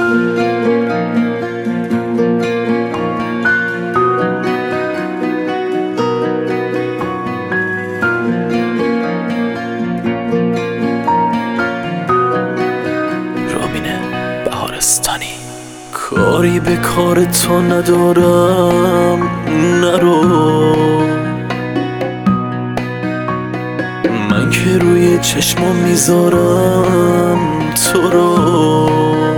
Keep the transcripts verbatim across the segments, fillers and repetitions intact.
کاری به کار تو ندارم، نرو. من که روی چشمام میذارم تو رو.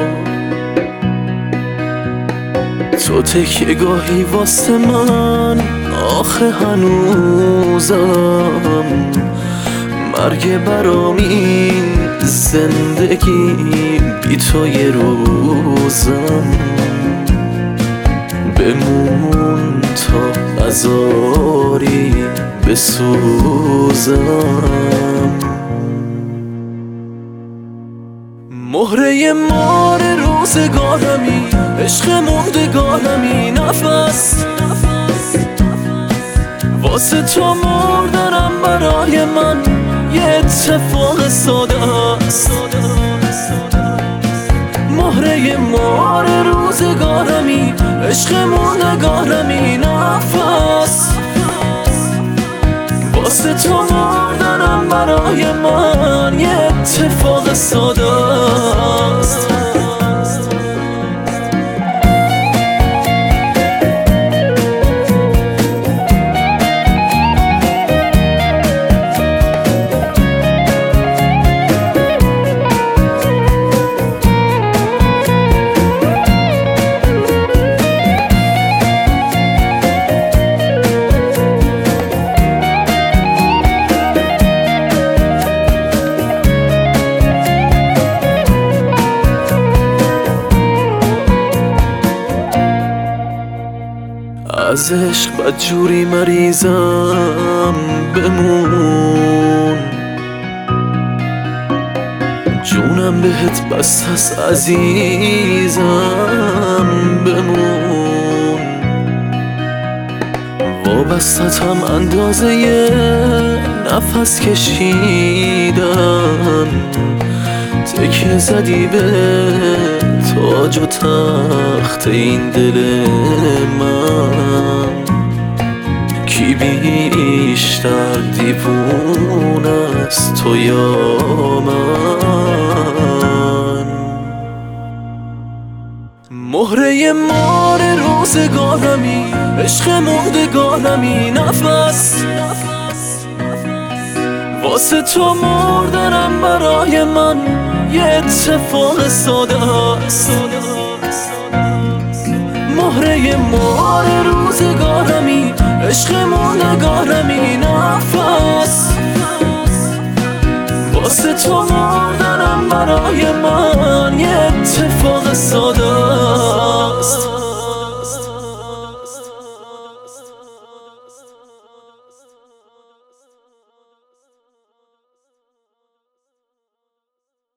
تو تکیه گاهی واسه من، آخه هنوزم مرگ برام این زندگی بی تو یه روزم. بمون تا نذاری بسوزم. مهره مار روزگارمی، عشق موندگارمی، نفس واسه تو مردنم برای من یه اتفاق ساده است. مهره مار روزگارمی، عشق موندگارمی، نفس واسه تو مردنم برای من یه اتفاق ساده است. از عشق بدجوری مریضم، بمون. جونم بهت بست است عزیزم، بمون. وابستتم اندازه یه نفس کشیدن. تکیه زدی به تاج و تخت این دل من. کی بیشتر دیوونه است، تو یا من؟ مهره مار روزگارمی، عشق موندگارمی، نفس واسه تو مردنم برای من یه اتفاق ساده است. مهره مار روزگارمی، عشق موندگارمی، نفس واسه تو مردنم برای من یه اتفاق ساده